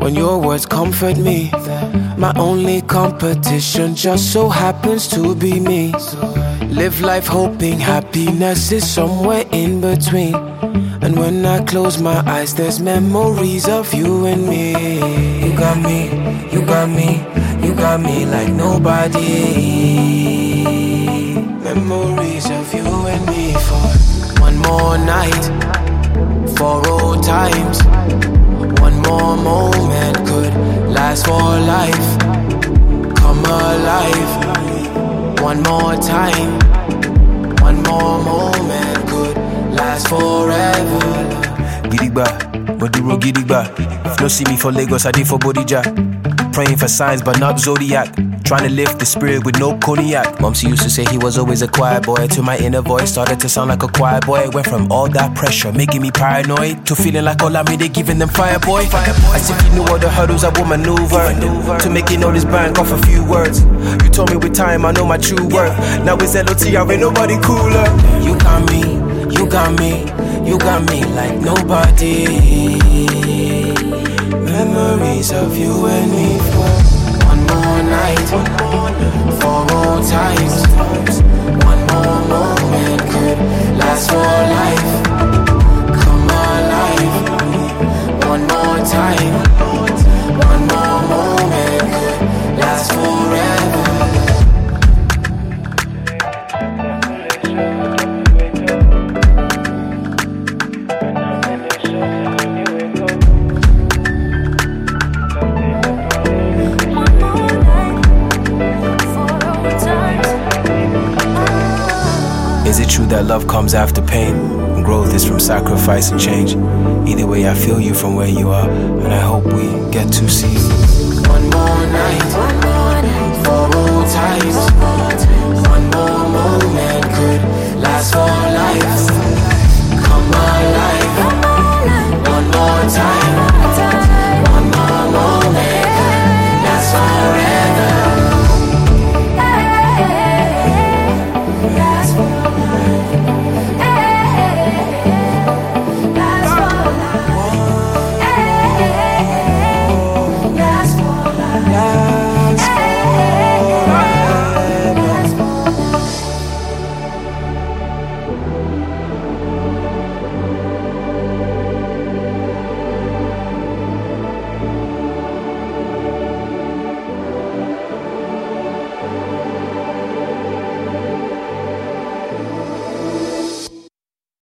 when your words comfort me. My only competition just so happens to be me. Live life hoping happiness is somewhere in between. And when I close my eyes, there's memories of you and me. You got me, you got me, you got me like nobody. Memories of you and me for one more night, for old times. One more moment could last for life. Come alive, one more time. One more moment could last forever. Gidigba, Maduro Gidigba. If no see me for Lagos, I did for Bodija. Praying for signs but not Zodiac. Trying to lift the spirit with no cognac. Momsy used to say he was always a quiet boy. Till my inner voice started to sound like a choir boy. Went from all that pressure making me paranoid to feeling like all I made it giving them fire boy. As if you knew all the hurdles I would maneuver to making all this bank off a few words. You told me with time I know my true worth. Now it's LOT, I ain't nobody cooler. You got me, you got me, you got me like nobody. Memories of you and me for one more night, for old times. One more moment could last for life. Come alive, one more time. One more moment could last forever. Is it true that love comes after pain? And growth is from sacrifice and change. Either way, I feel you from where you are, and I hope we get to see One more night.